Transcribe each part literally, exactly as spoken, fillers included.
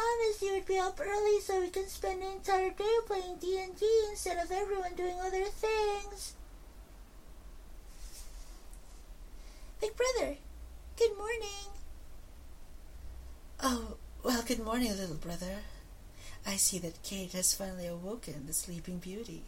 promised you would be up early so we can spend the entire day playing D and D instead of everyone doing other things. Big Brother, good morning. Oh, well, good morning, little brother. I see that Kate has finally awoken the Sleeping Beauty.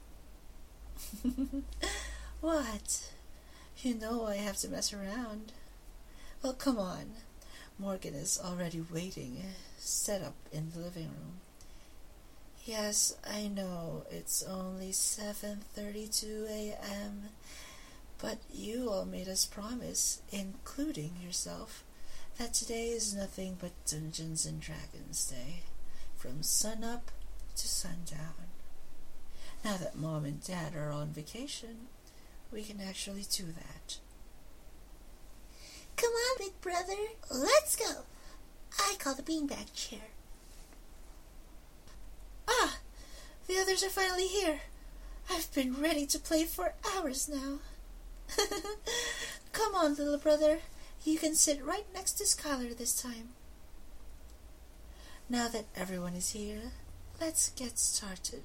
What? You know I have to mess around. Well, come on. Morgan is already waiting, set up in the living room. Yes, I know it's only seven thirty-two a.m., but you all made us promise, including yourself, that today is nothing but Dungeons and Dragons Day, from sunup to sundown. Now that Mom and Dad are on vacation, we can actually do that. Come on, Big Brother, let's go. I call the beanbag chair. Ah, the others are finally here. I've been ready to play for hours now. Come on, little brother. You can sit right next to Skylar this time. Now that everyone is here, let's get started.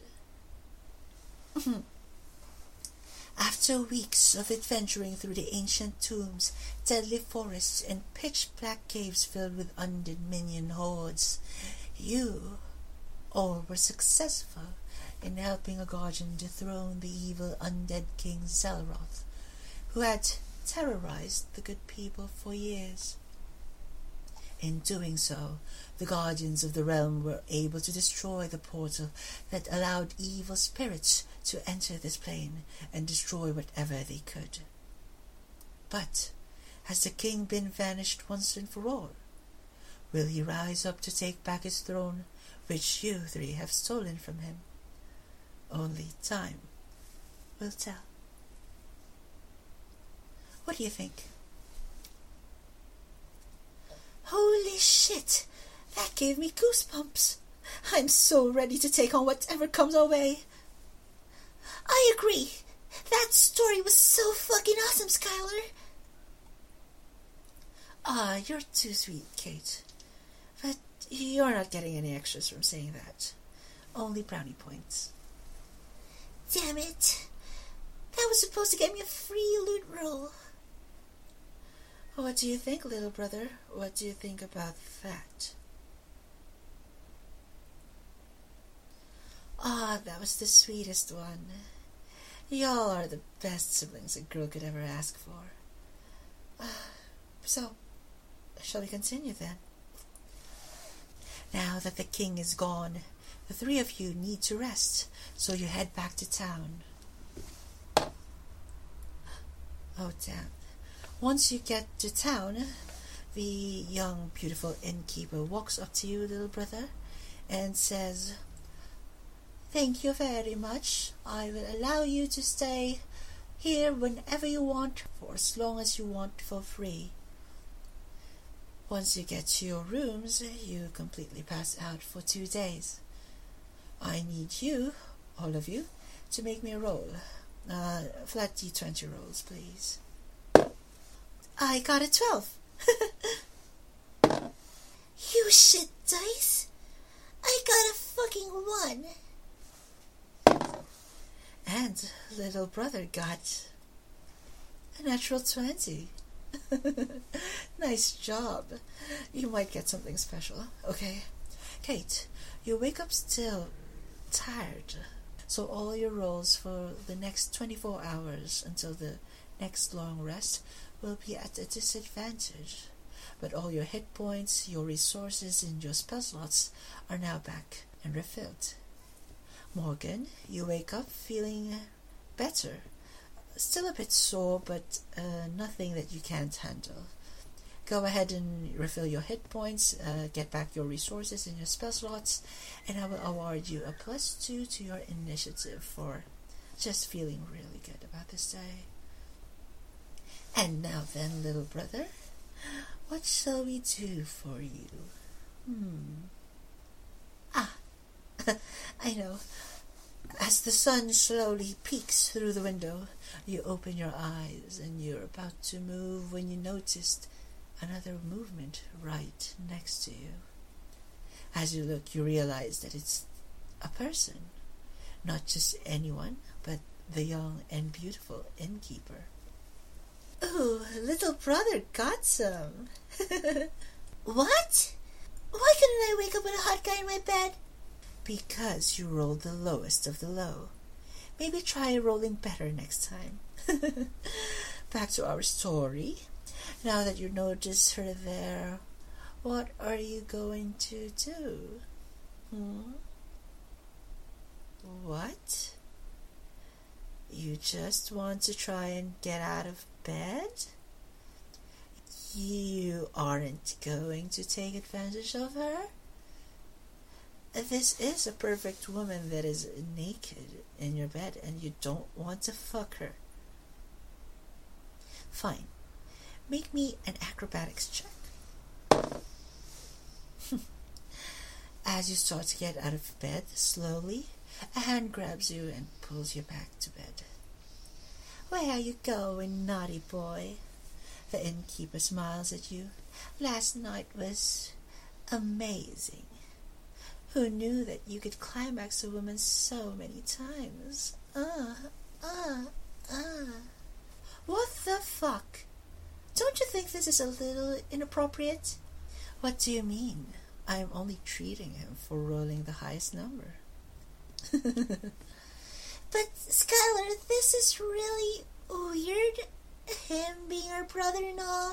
After weeks of adventuring through the ancient tombs, deadly forests, and pitch-black caves filled with undead minion hordes, you all were successful in helping a guardian dethrone the evil undead king Zelroth, who had terrorized the good people for years. In doing so, the guardians of the realm were able to destroy the portal that allowed evil spirits to enter this plane and destroy whatever they could. But has the king been vanished once and for all? Will he rise up to take back his throne, which you three have stolen from him? Only time will tell. What do you think? Holy shit! That gave me goosebumps. I'm so ready to take on whatever comes our way. I agree. That story was so fucking awesome, Skylar. Ah, you're too sweet, Kate. But you're not getting any extras from saying that. Only brownie points. Damn it. That was supposed to get me a free loot roll. What do you think, little brother? What do you think about that? Ah, that was the sweetest one. Y'all are the best siblings a girl could ever ask for. Uh, so, shall we continue then? Now that the king is gone, the three of you need to rest, so you head back to town. Oh, damn. Once you get to town, the young, beautiful innkeeper walks up to you, little brother, and says, "Thank you very much. I will allow you to stay here whenever you want, for as long as you want for free. Once you get to your rooms, you completely pass out for two days. I need you, all of you, to make me a roll. Uh, flat D twenty rolls, please." I got a twelve. You shit dice. I got a fucking one. And little brother got a natural twenty. Nice job. You might get something special, okay? Kate, you wake up still tired, so all your rolls for the next twenty-four hours until the next long rest will be at a disadvantage, but all your hit points, your resources, and your spell slots are now back and refilled. Morgan, you wake up feeling better. Still a bit sore, but uh, nothing that you can't handle. Go ahead and refill your hit points, uh, get back your resources and your spell slots, and I will award you a plus two to your initiative for just feeling really good about this day. And now then, little brother, what shall we do for you? Hmm. Ah, I know. As the sun slowly peeks through the window, you open your eyes and you're about to move when you noticed another movement right next to you. As you look, you realize that it's a person, not just anyone, but the young and beautiful innkeeper. Ooh, little brother got some. What? Why couldn't I wake up with a hot guy in my bed? Because you rolled the lowest of the low. Maybe try rolling better next time. Back to our story. Now that you notice her there, what are you going to do? Hmm? What? You just want to try and get out of bed? You aren't going to take advantage of her? This is a perfect woman that is naked in your bed and you don't want to fuck her. Fine. Make me an acrobatics check. As you start to get out of bed, slowly, a hand grabs you and pulls you back to bed. Where are you going, naughty boy? The innkeeper smiles at you. Last night was amazing. Who knew that you could climax a woman so many times? Ah, ah, ah. What the fuck? Don't you think this is a little inappropriate? What do you mean? I am only treating him for rolling the highest number. But, Skylar, this is really weird. Him being our brother-in-law.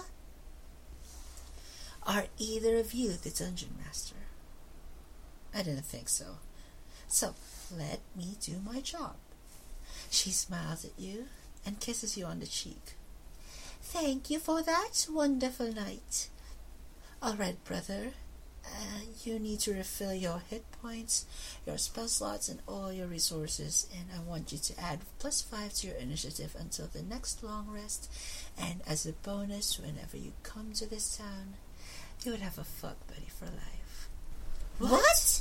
Are either of you the dungeon master? I didn't think so. So, let me do my job. She smiles at you and kisses you on the cheek. Thank you for that wonderful night. All right, brother. Uh, you need to refill your hit points, your spell slots, and all your resources, and I want you to add plus five to your initiative until the next long rest, and as a bonus, whenever you come to this town, you would have a fuck buddy for life. What? what?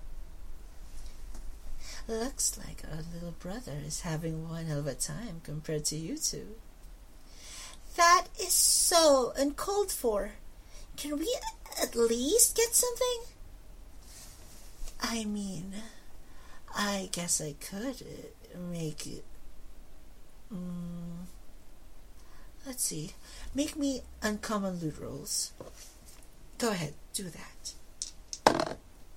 Looks like our little brother is having one hell of a time compared to you two. That is so uncalled for. Can we at least get something? I mean, I guess I could make it. Um, let's see. Make me uncommon loot rolls. Go ahead, do that.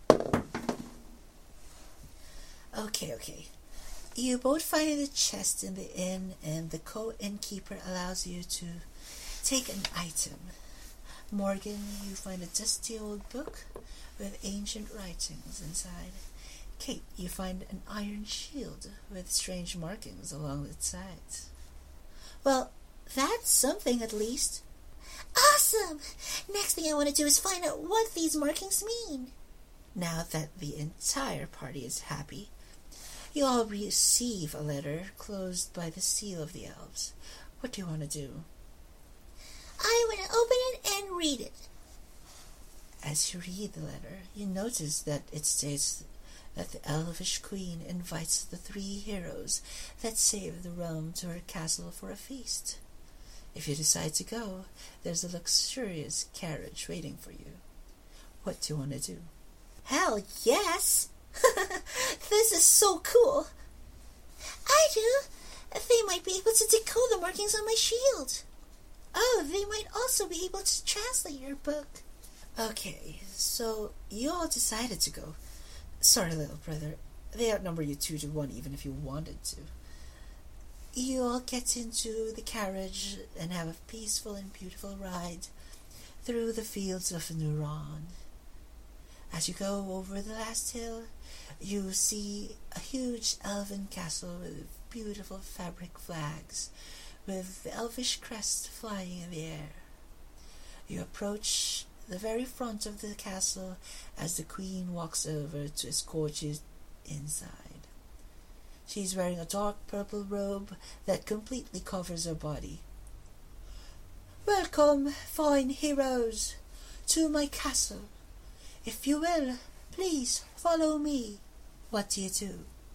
Okay, okay. You both find the chest in the inn, and the co-innkeeper allows you to take an item. Morgan, you find a dusty old book with ancient writings inside. Kate, you find an iron shield with strange markings along its sides. Well, that's something at least. Awesome! Next thing I want to do is find out what these markings mean. Now that the entire party is happy, you all receive a letter closed by the seal of the elves. What do you want to do? I want to open it and read it. As you read the letter, you notice that it states that the Elvish Queen invites the three heroes that saved the realm to her castle for a feast. If you decide to go, there's a luxurious carriage waiting for you. What do you want to do? Hell yes! This is so cool. I do. They might be able to decode the markings on my shield. Oh, they might also be able to translate your book. Okay, so you all decided to go. Sorry, little brother. They outnumber you two to one even if you wanted to. You all get into the carriage and have a peaceful and beautiful ride through the fields of Nuron. As you go over the last hill, you see a huge elven castle with beautiful fabric flags, with the elvish crest flying in the air. You approach the very front of the castle as the queen walks over to escort you inside. She's wearing a dark purple robe that completely covers her body. Welcome, fine heroes, to my castle. If you will, please follow me. What do you do?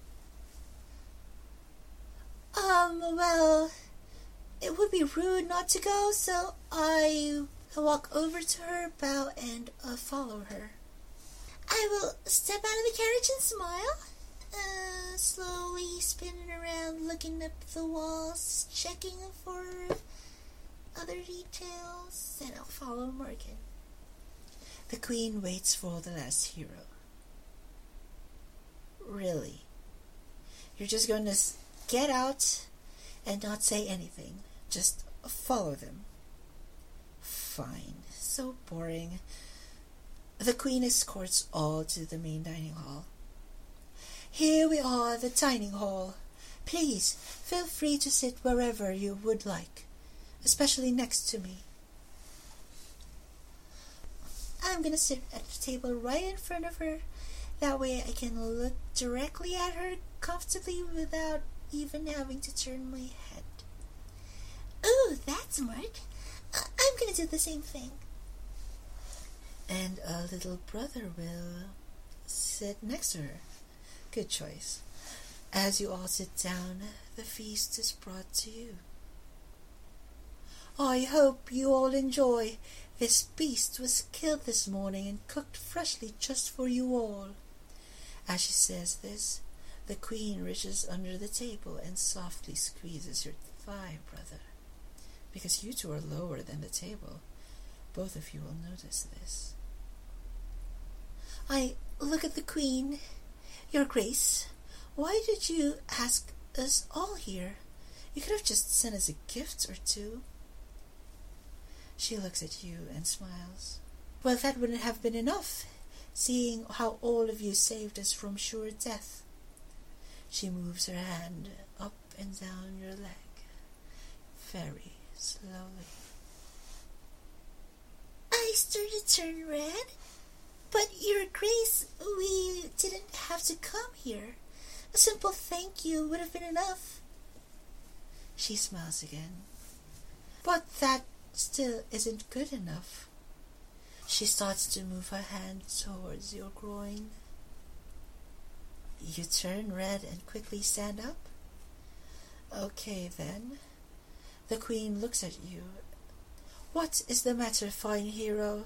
Um, well, it would be rude not to go, so I walk over to her, bow, and uh, follow her. I will step out of the carriage and smile, uh, slowly spinning around, looking up the walls, checking for other details, and I'll follow Morgan. The queen waits for the last hero. Really? You're just going to get out and not say anything? Just follow them? Fine. So boring. The queen escorts all to the main dining hall. Here we are, the dining hall. Please, feel free to sit wherever you would like, especially next to me. I'm gonna sit at the table right in front of her. That way I can look directly at her comfortably without even having to turn my head. Ooh, that's smart. I- I'm gonna do the same thing. And a little brother will sit next to her. Good choice. As you all sit down, the feast is brought to you. I hope you all enjoy. This beast was killed this morning and cooked freshly just for you all. As she says this, the queen reaches under the table and softly squeezes your thigh, brother. Because you two are lower than the table, both of you will notice this. I look at the queen. Your Grace, why did you ask us all here? You could have just sent us a gift or two. She looks at you and smiles. Well, that wouldn't have been enough, seeing how all of you saved us from sure death. She moves her hand up and down your leg, very slowly. I started to turn red. But, Your Grace, we didn't have to come here. A simple thank you would have been enough. She smiles again. But that still isn't good enough. She starts to move her hand towards your groin. You turn red and quickly stand up. Okay, then. The queen looks at you. What is the matter, fine hero?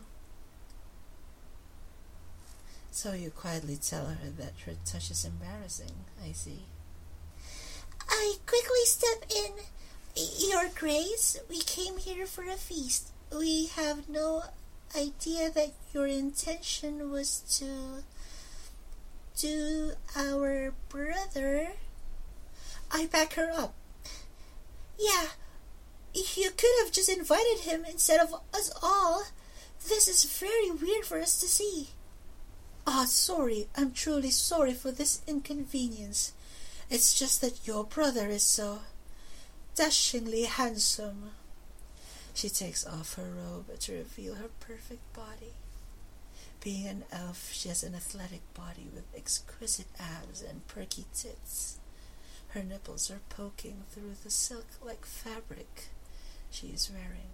So you quietly tell her that her touch is embarrassing, I see. I quickly step in. Your Grace, we came here for a feast. We have no idea that your intention was to do our brother. I back her up. Yeah, you could have just invited him instead of us all. This is very weird for us to see. Ah, sorry, I'm truly sorry for this inconvenience. It's just that your brother is so dashingly handsome. She takes off her robe to reveal her perfect body. Being an elf, she has an athletic body with exquisite abs and perky tits. Her nipples are poking through the silk-like fabric she is wearing.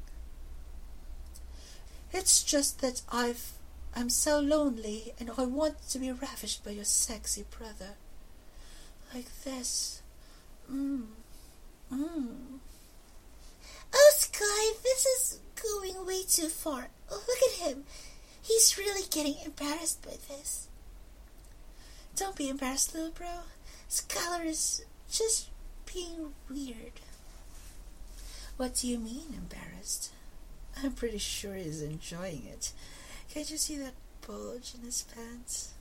It's just that I've I'm so lonely, and I want to be ravished by your sexy brother. Like this. Mmm. Mmm. Oh, Sky, this is going way too far. Look at him. He's really getting embarrassed by this. Don't be embarrassed, little bro. Skylar is just being weird. What do you mean, embarrassed? I'm pretty sure he's enjoying it. Can't you see that bulge in his pants?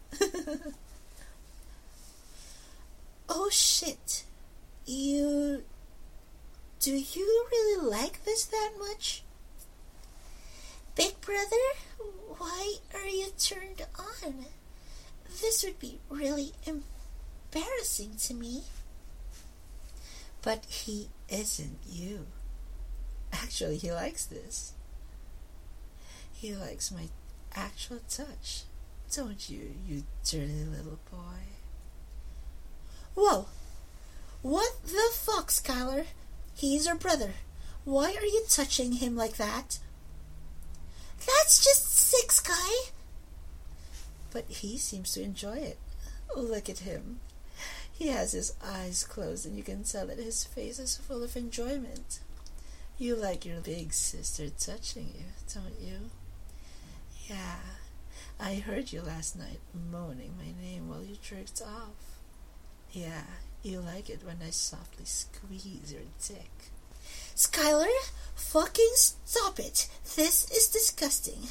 Oh shit. You... Do you really like this that much? Big brother, why are you turned on? This would be really embarrassing to me. But he isn't you. Actually, he likes this. He likes my actual touch. Don't you, you dirty little boy? Whoa! What the fuck, Skylar? He's your brother. Why are you touching him like that? That's just sick, Sky. But he seems to enjoy it. Look at him. He has his eyes closed and you can tell that his face is full of enjoyment. You like your big sister touching you, don't you? Yeah, I heard you last night moaning my name while you jerked off. Yeah, you like it when I softly squeeze your dick. Skylar, fucking stop it. This is disgusting.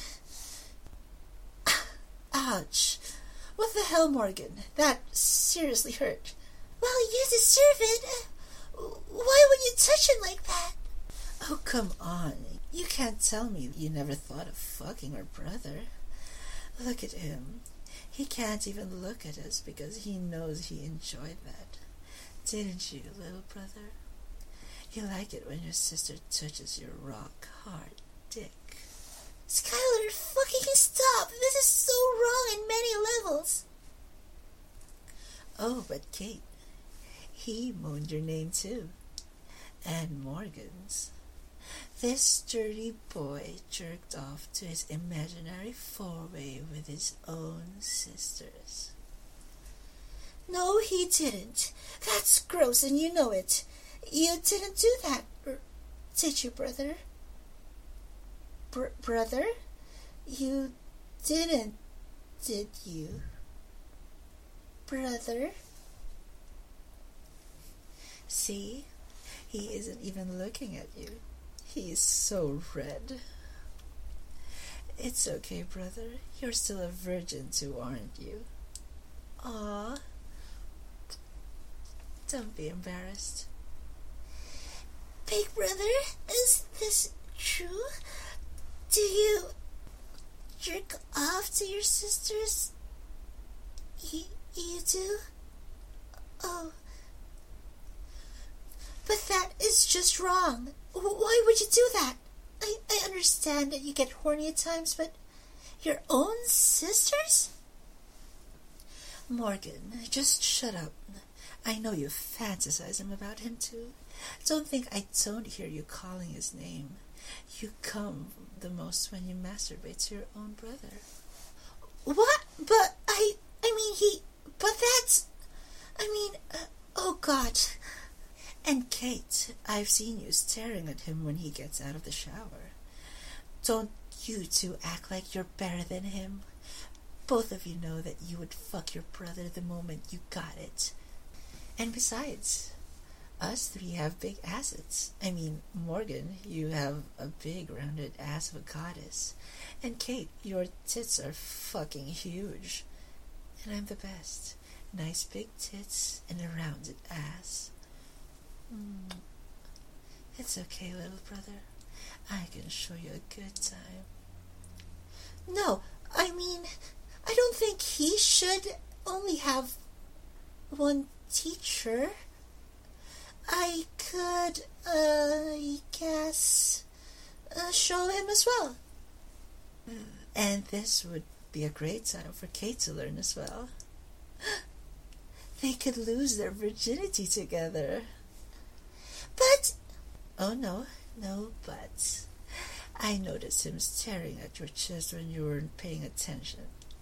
Ouch. What the hell, Morgan? That seriously hurt. Well, you deserve it. Why would you touch him like that? Oh, come on. You can't tell me you never thought of fucking our brother. Look at him. He can't even look at us because he knows he enjoyed that. Didn't you, little brother? You like it when your sister touches your rock-hard dick. Skylar, fucking stop! This is so wrong in many levels. Oh, but Kate, he moaned your name too. And Morgan's. This sturdy boy jerked off to his imaginary four-way with his own sisters. No, he didn't. That's gross, and you know it. You didn't do that, or did you, brother? Br- brother? You didn't, did you? Brother? See? He isn't even looking at you. He's so red. It's okay, brother. You're still a virgin too, aren't you? Aw. Don't be embarrassed. Big brother, is this true? Do you jerk off to your sisters? You, you do? Oh. But that is just wrong. Why would you do that? I, I understand that you get horny at times, but your own sisters? Morgan, just shut up. I know you fantasize him about him too. Don't think I don't hear you calling his name. You come the most when you masturbate to your own brother. What? But I... I mean, he... But that's... I mean... Uh, oh, God. And Kate, I've seen you staring at him when he gets out of the shower. Don't you two act like you're better than him. Both of you know that you would fuck your brother the moment you got it. And besides, us three have big asses. I mean, Morgan, you have a big rounded ass of a goddess. And Kate, your tits are fucking huge. And I'm the best. Nice big tits and a rounded ass. Mm. It's okay, little brother. I can show you a good time. No, I mean, I don't think he should only have one teacher. I could, uh, I guess, uh, show him as well. And this would be a great time for Kate to learn as well. They could lose their virginity together. But... Oh, no, no buts. I noticed him staring at your chest when you weren't paying attention.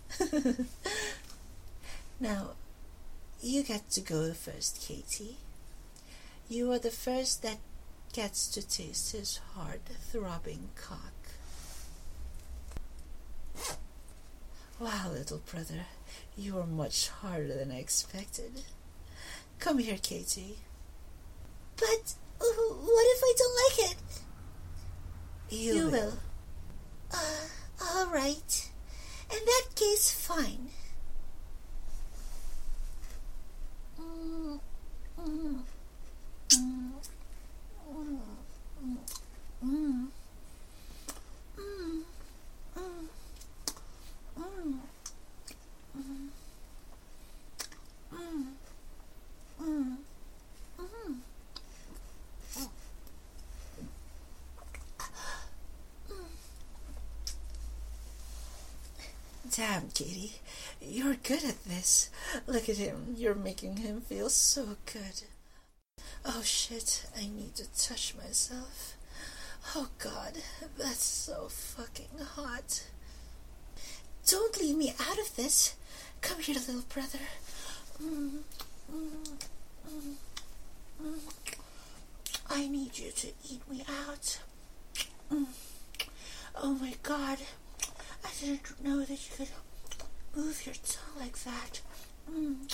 Now, you get to go first, Katie. You are the first that gets to taste his hard, throbbing cock. Wow, little brother, you are much harder than I expected. Come here, Katie. But uh, what if I don't like it? You, you will. will. Uh, all right. In that case, fine. Mm, mm, mm, mm, mm, mm, mm, mm, mm, mm, mm, mm. Damn, Katie, you're good at this. Look at him. You're making him feel so good. Oh, shit. I need to touch myself. Oh, God. That's so fucking hot. Don't leave me out of this. Come here, little brother. Mm, mm, mm, mm. I need you to eat me out. Mm. Oh, my God. I didn't know that you could move your tongue like that. Mm.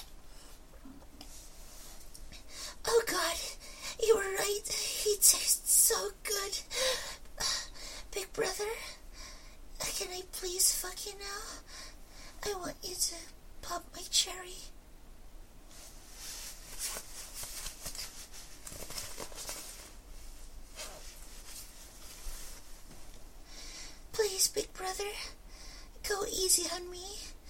Oh God, you were right. He tastes so good. Big brother, can I please fuck you now? I want you to pop my cherry. Please, big brother, go easy on me.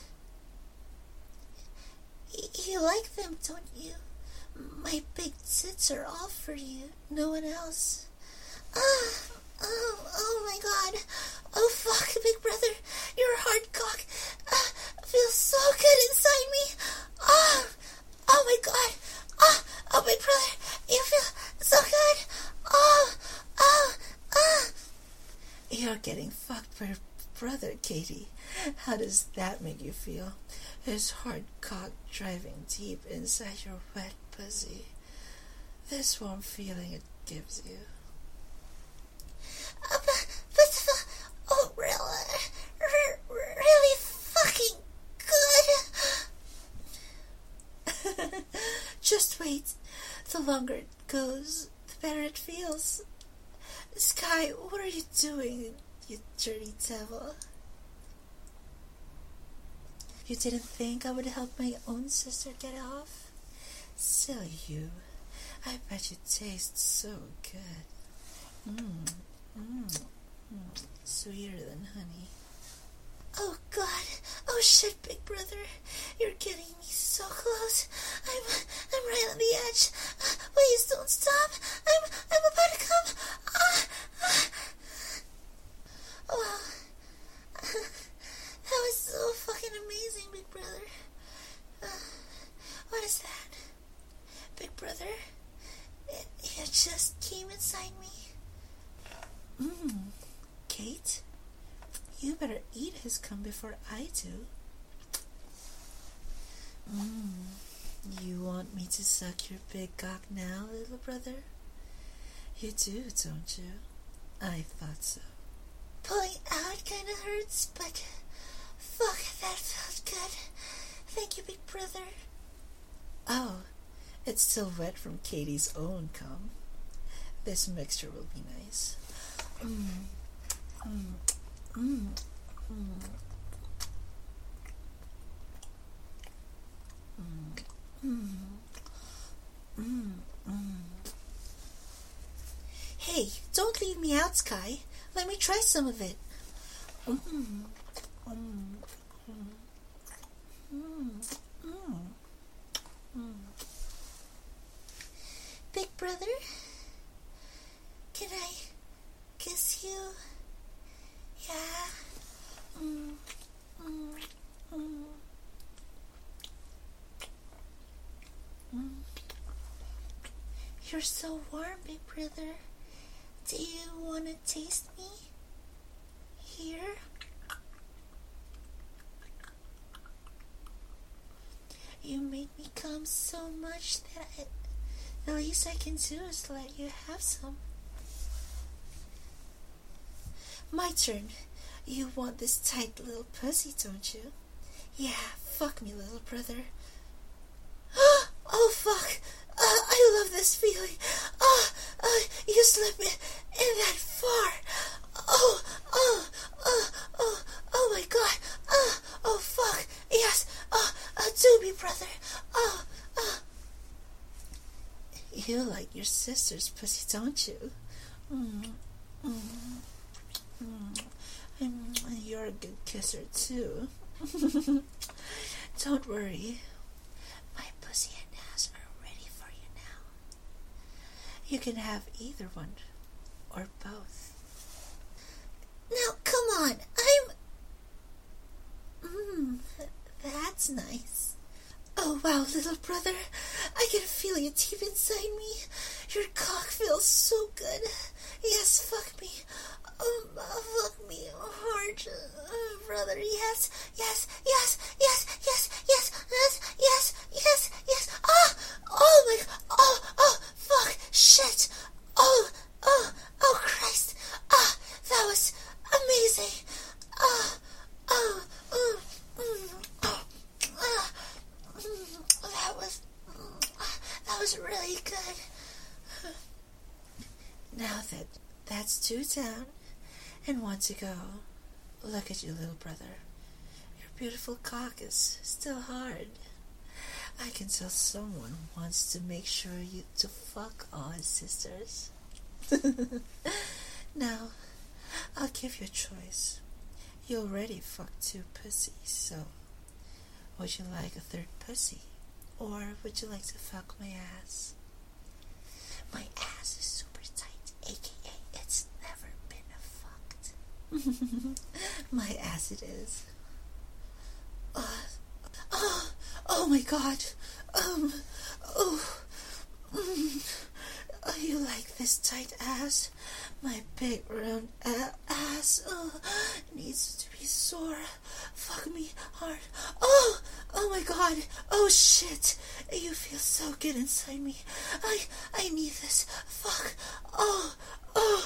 Y- you like them, don't you? My big tits are all for you, no one else. Ah, oh, oh my God. Oh fuck, big brother, your hard cock uh, feels so good inside me. Oh, oh my God. Oh, oh big brother, you feel so good. Oh, oh, oh. You're getting fucked by your brother, Katie. How does that make you feel? His hard cock driving deep inside your wet pussy. This warm feeling it gives you. Uh, but, but, oh, really, really fucking good. Just wait. The longer it goes, the better it feels. Sky, what are you doing, you dirty devil? You didn't think I would help my own sister get off? Silly you. I bet you taste so good. Mmm, mmm, mmm, sweeter than honey. Oh God, oh shit, big brother, you're getting me so close. I'm, I'm right on the edge. Please don't stop. I'm, I'm about to come. Ah, ah. Wow, that was so fucking amazing, big brother. Uh, what is that, big brother? It, it just came inside me. Mmm, Kate? You better eat his cum before I do. Mmm, you want me to suck your big cock now, little brother? You do, don't you? I thought so. Pulling out kind of hurts, but fuck, that felt good. Thank you, big brother. Oh, it's still wet from Katie's own cum. This mixture will be nice. Mmm, mmm. Mmm. Mmm. Mmm. Mmm. Mmm. Hey, don't leave me out, Sky. Let me try some of it. Mmm. Mmm. Mmm. Mmm. Mmm. Big brother, can I kiss you? Yeah. Mm, mm, mm. Mm. You're so warm, big brother. Do you want to taste me? Here? You make me come so much that I, the least I can do is let you have some. My turn. You want this tight little pussy, don't you? Yeah, fuck me, little brother. Oh, fuck. Uh, I love this feeling. Oh, uh, you slipped me in that far. Oh, oh, oh, oh, oh my God. Oh, oh, fuck. Yes. Oh, uh, do me, brother. Oh, oh. You like your sister's pussy, don't you? Mm, mm, mm. And you're a good kisser, too. Don't worry. My pussy and ass are ready for you now. You can have either one, or both. Now, come on. I'm... Mmm, that's nice. Oh, wow, little brother. I can feel you deep inside me. Your cock feels so good. Yes, fuck me. Oh, fuck me hard, uh, brother. Yes, yes, yes, yes, yes, yes, yes, yes, yes, yes. Ah, oh my, oh, oh, fuck, shit. Oh, oh, oh, Christ. Ah, that was amazing. Ah, was really good. Now that that's two down and one to go, look at you, little brother. Your beautiful cock is still hard. I can tell someone wants to make sure you to fuck all his sisters. Now, I'll give you a choice. You already fucked two pussies, so would you like a third pussy? Or would you like to fuck my ass? My ass is super tight, aka it's never been fucked. My ass it is. Uh, oh, oh my god. Um, oh, mm, oh, you like this tight ass? My big round a- ass oh, needs to be sore. Fuck me hard. Oh, oh my god. Oh shit. You feel so good inside me. I, I need this. Fuck. Oh, oh.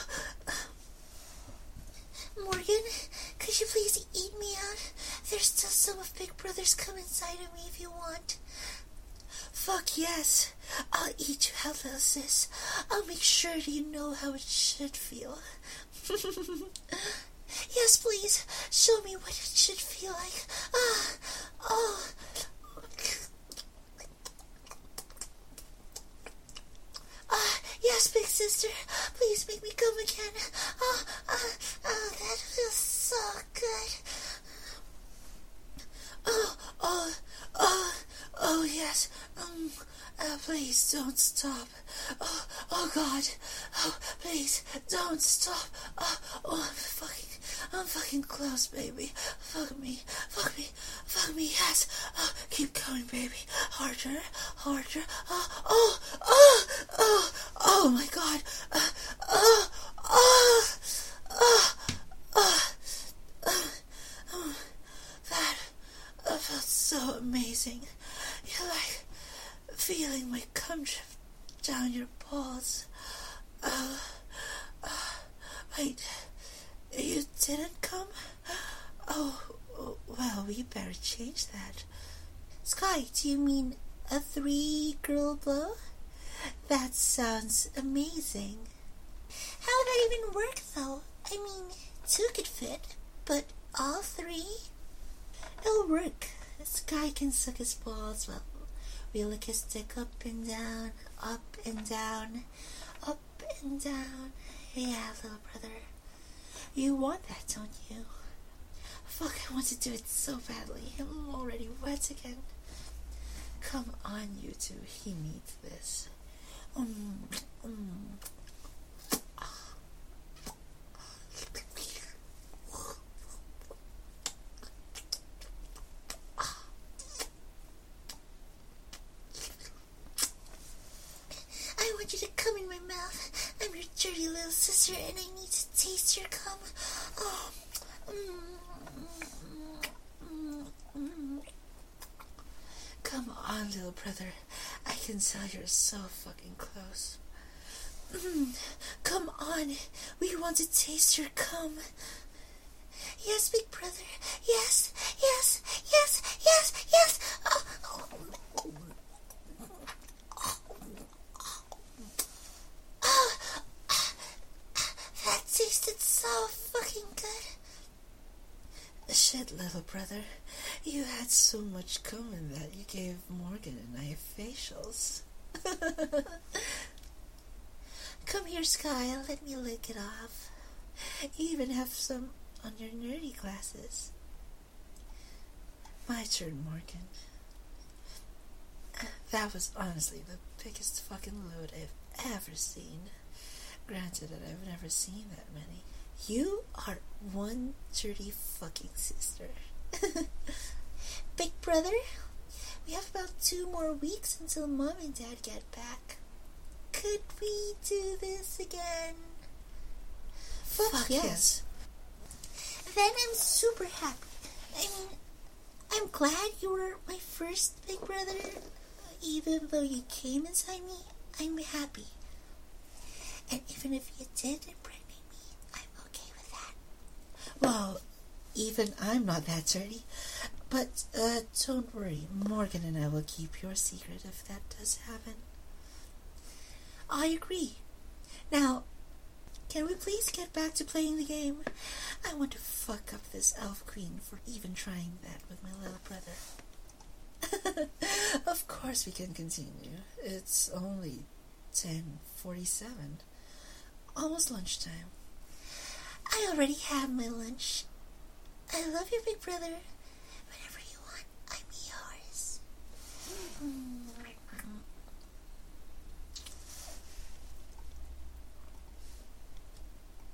Morgan, could you please eat me out? There's still some of Big Brother's come inside of me if you want. Fuck yes. I'll eat you out, little sis. I'll make sure you know how it should feel. Yes, please. Show me what it should feel like. Ah, oh. Ah, yes, big sister. Please make me come again. Oh, ah, oh, that feels so good. Oh, oh, oh, oh, yes. Um, uh, please don't stop. Oh, oh, God. Oh, please don't stop. Oh, oh, I'm fucking, I'm fucking close, baby. Fuck me, fuck me, fuck me, yes. Oh, keep going, baby. Harder, harder. Oh, oh, oh, oh, oh, my God. Uh, oh, oh, oh, oh, oh, oh, that. It felt so amazing. You're like feeling my cum drip down your balls. Uh, uh, wait, you didn't come? Oh, well, we better change that. Sky, do you mean a three-girl blow? That sounds amazing. How would that even work, though? I mean, two could fit, but all three? It'll work. Sky can suck his balls while we lick his dick up and down, up and down, up and down. Yeah, little brother. You want that, don't you? Fuck, I want to do it so badly. I'm already wet again. Come on, you two. He needs this. Mm, mm. I want you to come in my mouth. I'm your dirty little sister, and I need to taste your cum. Oh, mm, mm, mm. Come on, little brother. I can tell you're so fucking close. Mm, come on. We want to taste your cum. Yes, big brother. Yes, yes, yes, yes, yes. Oh, oh. Oh, that tasted so fucking good. Shit, little brother. You had so much cum in that you gave Morgan and I facials. Come here, Sky. Let me lick it off. You even have some on your nerdy glasses. My turn, Morgan. That was honestly the biggest fucking load I've ever seen. Granted that I've never seen that many. You are one dirty fucking sister. Big brother, we have about two more weeks until Mom and Dad get back. Could we do this again? Fuck, Fuck yes. yes. Then I'm super happy. I mean, I'm glad you were my first big brother. Even though you came inside me, I'm happy. And even if you did impregnate me, I'm okay with that. Well, even I'm not that dirty. But uh, don't worry, Morgan and I will keep your secret if that does happen. I agree. Now, can we please get back to playing the game? I want to fuck up this elf queen for even trying that with my little brother. Of course we can continue. It's only ten forty-seven. Almost lunchtime. I already have my lunch. I love you, big brother. Whenever you want, I'm yours. Mm.